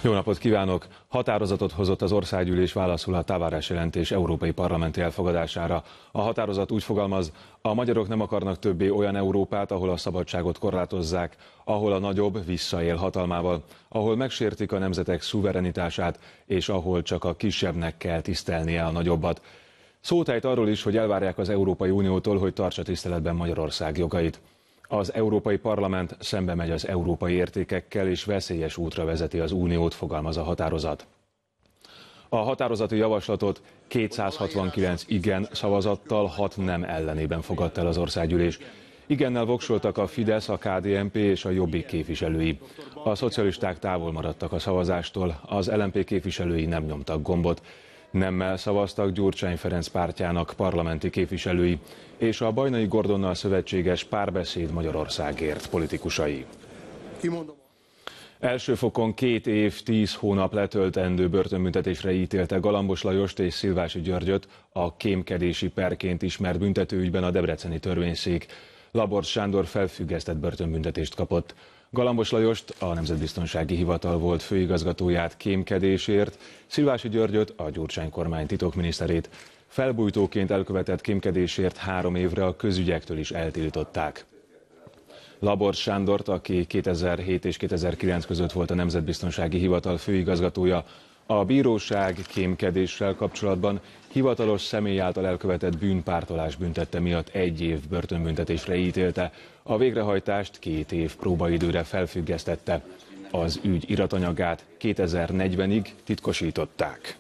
Jó napot kívánok! Határozatot hozott az országgyűlés válaszul a Tavares jelentés európai parlamenti elfogadására. A határozat úgy fogalmaz, a magyarok nem akarnak többé olyan Európát, ahol a szabadságot korlátozzák, ahol a nagyobb visszaél hatalmával, ahol megsértik a nemzetek szuverenitását, és ahol csak a kisebbnek kell tisztelnie a nagyobbat. Szót ejt arról is, hogy elvárják az Európai Uniótól, hogy tartsa tiszteletben Magyarország jogait. Az Európai Parlament szembe megy az európai értékekkel és veszélyes útra vezeti az uniót, fogalmaz a határozat. A határozati javaslatot 269 igen szavazattal, 6 nem ellenében fogadta el az országgyűlés. Igennel voksoltak a Fidesz, a KDNP és a Jobbik képviselői. A szocialisták távol maradtak a szavazástól, az LMP képviselői nem nyomtak gombot. Nemmel szavaztak Gyurcsány Ferenc pártjának parlamenti képviselői és a Bajnai Gordonnal szövetséges Párbeszéd Magyarországért politikusai. Első fokon 2 év, 10 hónap letöltendő börtönbüntetésre ítélte Galambos Lajost és Szilvási Györgyöt a kémkedési perként ismert büntetőügyben a debreceni törvényszék. Laborz Sándor felfüggesztett börtönbüntetést kapott. Galambos Lajost, a Nemzetbiztonsági Hivatal volt főigazgatóját kémkedésért, Szilvási Györgyöt, a Gyurcsány kormány titokminiszterét felbujtóként elkövetett kémkedésért 3 évre a közügyektől is eltiltották. Laborz Sándort, aki 2007 és 2009 között volt a Nemzetbiztonsági Hivatal főigazgatója, a bíróság kémkedéssel kapcsolatban hivatalos személy által elkövetett bűnpártolás büntette miatt 1 év börtönbüntetésre ítélte, a végrehajtást 2 év próbaidőre felfüggesztette. Az ügy iratanyagát 2040-ig titkosították.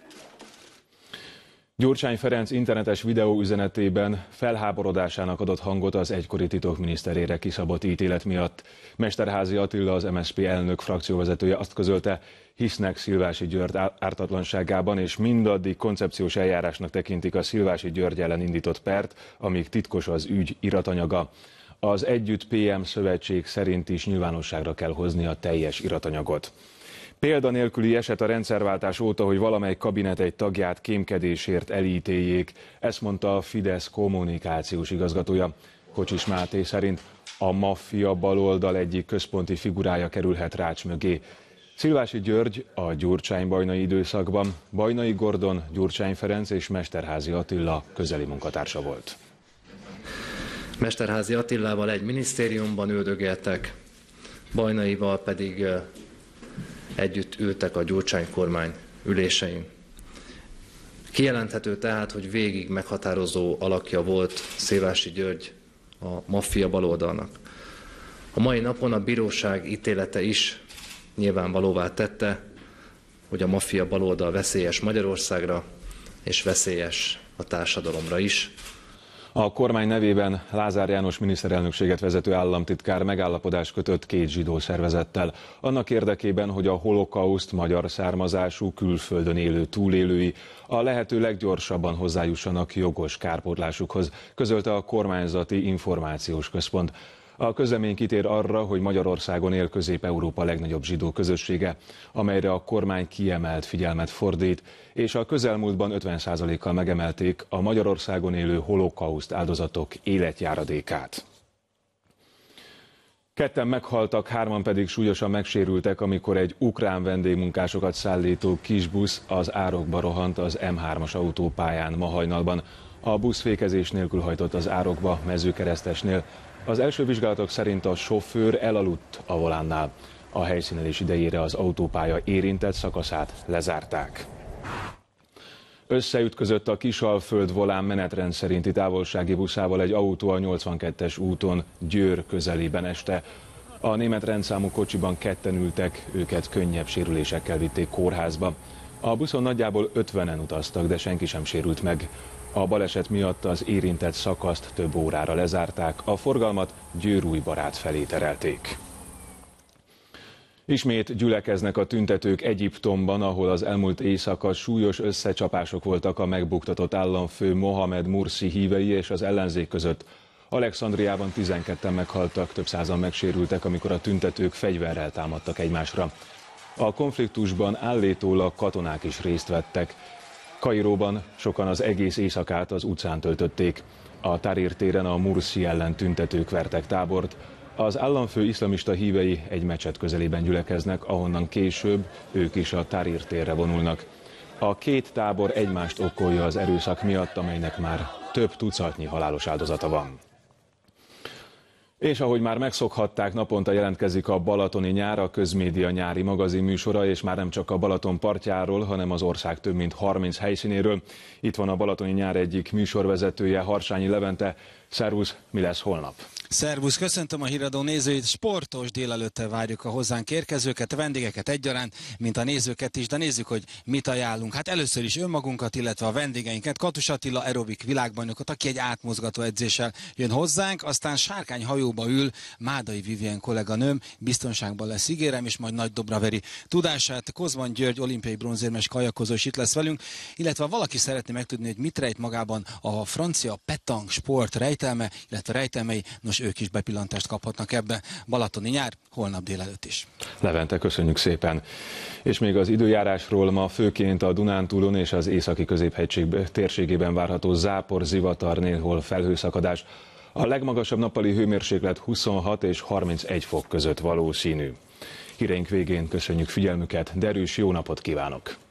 Gyurcsány Ferenc internetes videóüzenetében felháborodásának adott hangot az egykori titokminiszterére kiszabott ítélet miatt. Mesterházy Attila, az MSZP elnök frakcióvezetője azt közölte, hisznek Szilvási György ártatlanságában, és mindaddig koncepciós eljárásnak tekintik a Szilvási György ellen indított pert, amíg titkos az ügy iratanyaga. Az Együtt PM szövetség szerint is nyilvánosságra kell hozni a teljes iratanyagot. Példanélküli eset a rendszerváltás óta, hogy valamely kabinet egy tagját kémkedésért elítéljék, ezt mondta a Fidesz kommunikációs igazgatója. Kocsis Máté szerint a maffia baloldal egyik központi figurája kerülhet rács mögé. Szilvási György a Gyurcsány-Bajnai időszakban Bajnai Gordon, Gyurcsány Ferenc és Mesterházy Attila közeli munkatársa volt. Mesterházy Attilával egy minisztériumban üldögéltek, Bajnaival pedig együtt ültek a Gyurcsány kormány ülésein. Kijelenthető tehát, hogy végig meghatározó alakja volt Szilvási György a maffia baloldalnak. A mai napon a bíróság ítélete is nyilvánvalóvá tette, hogy a maffia baloldal veszélyes Magyarországra és veszélyes a társadalomra is. A kormány nevében Lázár János miniszterelnökséget vezető államtitkár megállapodást kötött 2 zsidó szervezettel. Annak érdekében, hogy a holokauszt magyar származású külföldön élő túlélői a lehető leggyorsabban hozzájussanak jogos kárpótlásukhoz, közölte a kormányzati információs központ. A közlemény kitér arra, hogy Magyarországon él Közép-Európa legnagyobb zsidó közössége, amelyre a kormány kiemelt figyelmet fordít, és a közelmúltban 50%-kal megemelték a Magyarországon élő holokauszt áldozatok életjáradékát. 2 meghaltak, 3 pedig súlyosan megsérültek, amikor egy ukrán vendégmunkásokat szállító kisbusz az árokba rohant az M3-as autópályán ma hajnalban. A busz fékezés nélkül hajtott az árokba Mezőkeresztesnél. Az első vizsgálatok szerint a sofőr elaludt a volánnál. A helyszínelés idejére az autópálya érintett szakaszát lezárták. Összeütközött a Kisalföld volán menetrend szerinti távolsági buszával egy autó a 82-es úton Győr közelében este. A német rendszámú kocsiban 2-en ültek, őket könnyebb sérülésekkel vitték kórházba. A buszon nagyjából 50-en utaztak, de senki sem sérült meg. A baleset miatt az érintett szakaszt több órára lezárták, a forgalmat Győr-Újbarát felé terelték. Ismét gyülekeznek a tüntetők Egyiptomban, ahol az elmúlt éjszaka súlyos összecsapások voltak a megbuktatott államfő Mohamed Mursi hívei és az ellenzék között. Alexandriában 12-en meghaltak, több százan megsérültek, amikor a tüntetők fegyverrel támadtak egymásra. A konfliktusban állítólag katonák is részt vettek. Kairóban sokan az egész éjszakát az utcán töltötték. A Tahrir téren a Mursi ellen tüntetők vertek tábort. Az államfő iszlamista hívei egy mecset közelében gyülekeznek, ahonnan később ők is a Tahrir térre vonulnak. A két tábor egymást okkolja az erőszak miatt, amelynek már több tucatnyi halálos áldozata van. És ahogy már megszokhatták, naponta jelentkezik a Balatoni Nyár, a Közmédia nyári magazinműsora, és már nem csak a Balaton partjáról, hanem az ország több mint 30 helyszínéről. Itt van a Balatoni Nyár egyik műsorvezetője, Harsányi Levente. Szervusz, mi lesz holnap? Szervusz, köszöntöm a Híradó nézőit. Sportos délelőttel várjuk a hozzánk érkezőket, a vendégeket egyaránt, mint a nézőket is, de nézzük, hogy mit ajánlunk. Hát először is önmagunkat, illetve a vendégeinket, Katus Attila aerobik világbajnokot, aki egy átmozgató edzéssel jön hozzánk, aztán sárkányhajóba ül Mádai Vivien kolléganőm, biztonságban lesz, ígérem, és majd Nagy Dobraveri tudását. Kozman György olimpiai bronzérmes kajakozó is itt lesz velünk, illetve valaki szeretné megtudni, hogy mit rejt magában a francia petang sport rejtelme, illetve rejtelmei, nos, ők is bepillantást kaphatnak ebbe. Balatoni Nyár, holnap délelőtt is. Levente, köszönjük szépen. És még az időjárásról: ma főként a Dunántúlon és az északi középhegység térségében várható zápor, zivatar, néhol felhőszakadás. A legmagasabb nappali hőmérséklet 26 és 31 fok között valószínű. Híreink végén köszönjük figyelmüket, de erős jó napot kívánok!